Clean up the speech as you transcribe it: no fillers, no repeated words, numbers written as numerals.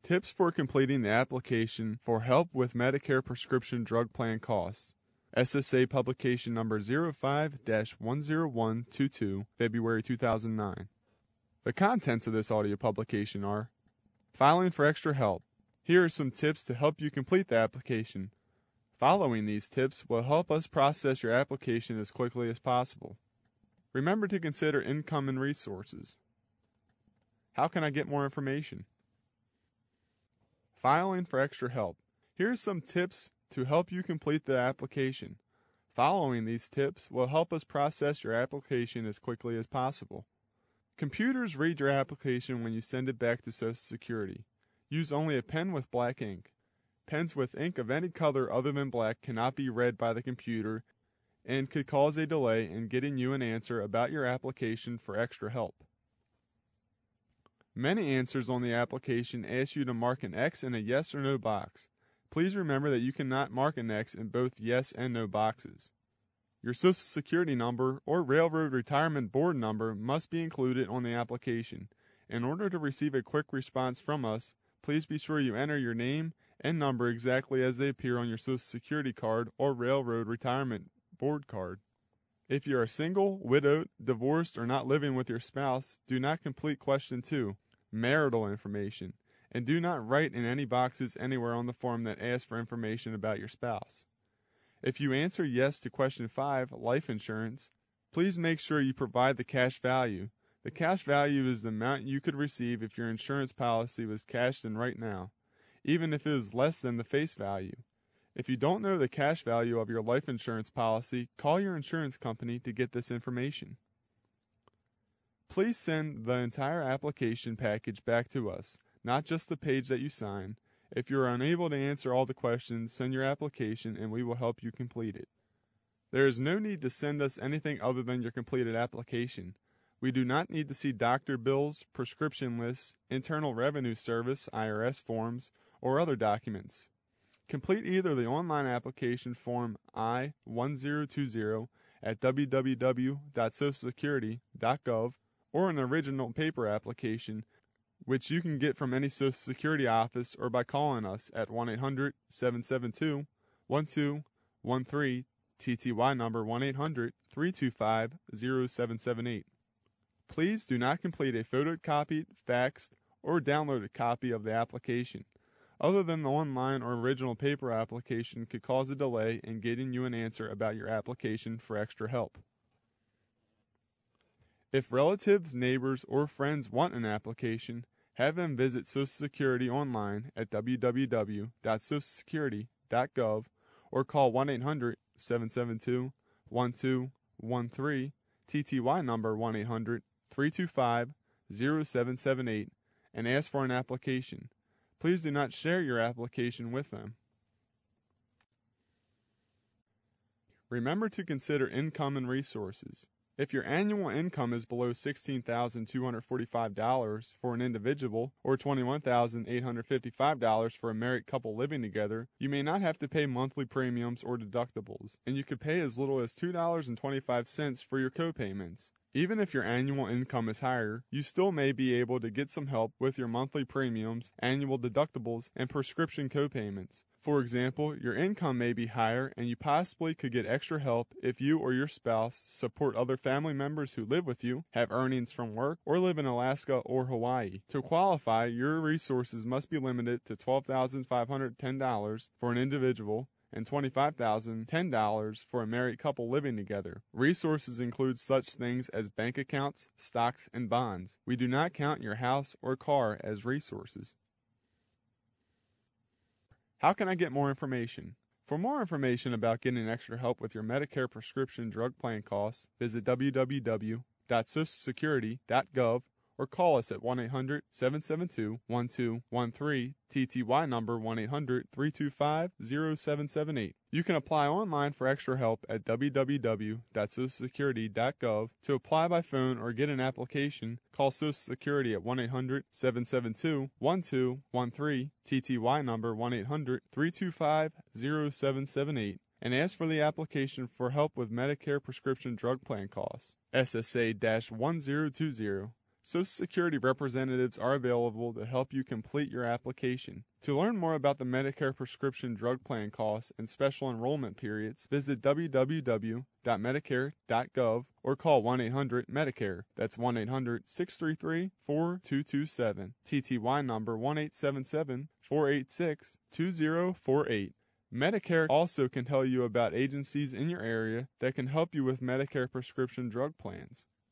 Tips for completing the application for help with Medicare prescription drug plan costs. SSA publication number 05-10122, February 2009. The contents of this audio publication are: filing for extra help. Here are some tips to help you complete the application. Following these tips will help us process your application as quickly as possible. Remember to consider income and resources. How can I get more information? Filing for extra help. Here's some tips to help you complete the application. Following these tips will help us process your application as quickly as possible. Computers read your application when you send it back to Social Security. Use only a pen with black ink. Pens with ink of any color other than black cannot be read by the computer and could cause a delay in getting you an answer about your application for extra help. Many answers on the application ask you to mark an X in a yes or no box. Please remember that you cannot mark an X in both yes and no boxes. Your Social Security number or Railroad Retirement Board number must be included on the application. In order to receive a quick response from us, please be sure you enter your name and number exactly as they appear on your Social Security card or Railroad Retirement Board card. If you are single, widowed, divorced, or not living with your spouse, do not complete question 2, marital information, and do not write in any boxes anywhere on the form that asks for information about your spouse. If you answer yes to question 5, life insurance, please make sure you provide the cash value. The cash value is the amount you could receive if your insurance policy was cashed in right now, even if it is less than the face value. If you don't know the cash value of your life insurance policy, call your insurance company to get this information. Please send the entire application package back to us, not just the page that you sign. If you are unable to answer all the questions, send your application and we will help you complete it. There is no need to send us anything other than your completed application. We do not need to see doctor bills, prescription lists, Internal Revenue Service (IRS) forms, or other documents. Complete either the online application form I-1020 at www.socialsecurity.gov or an original paper application, which you can get from any Social Security office or by calling us at 1-800-772-1213, TTY number 1-800-325-0778. Please do not complete a photocopied, faxed, or downloaded copy of the application. Other than the online or original paper application could cause a delay in getting you an answer about your application for extra help. If relatives, neighbors, or friends want an application, have them visit Social Security online at www.socialsecurity.gov or call 1-800-772-1213, TTY number 1-800-325-0778, and ask for an application. Please do not share your application with them. Remember to consider income and resources. If your annual income is below $16,245 for an individual or $21,855 for a married couple living together, you may not have to pay monthly premiums or deductibles, and you could pay as little as $2.25 for your co-payments. Even if your annual income is higher, you still may be able to get some help with your monthly premiums, annual deductibles, and prescription co-payments. For example, your income may be higher and you possibly could get extra help if you or your spouse support other family members who live with you, have earnings from work, or live in Alaska or Hawaii. To qualify, your resources must be limited to $12,510 for an individual and $25,010 for a married couple living together. Resources include such things as bank accounts, stocks, and bonds. We do not count your house or car as resources. How can I get more information? For more information about getting extra help with your Medicare prescription drug plan costs, visit www.socialsecurity.gov or call us at 1-800-772-1213, TTY number 1-800-325-0778. You can apply online for extra help at www.socialsecurity.gov. To apply by phone or get an application, call Social Security at 1-800-772-1213, TTY number 1-800-325-0778. and ask for the application for help with Medicare prescription drug plan costs. SSA-1020 Social Security representatives are available to help you complete your application. To learn more about the Medicare prescription drug plan costs and special enrollment periods, visit www.medicare.gov or call 1-800-MEDICARE. That's 1-800-633-4227. TTY number 1-877-486-2048. Medicare also can tell you about agencies in your area that can help you with Medicare prescription drug plans.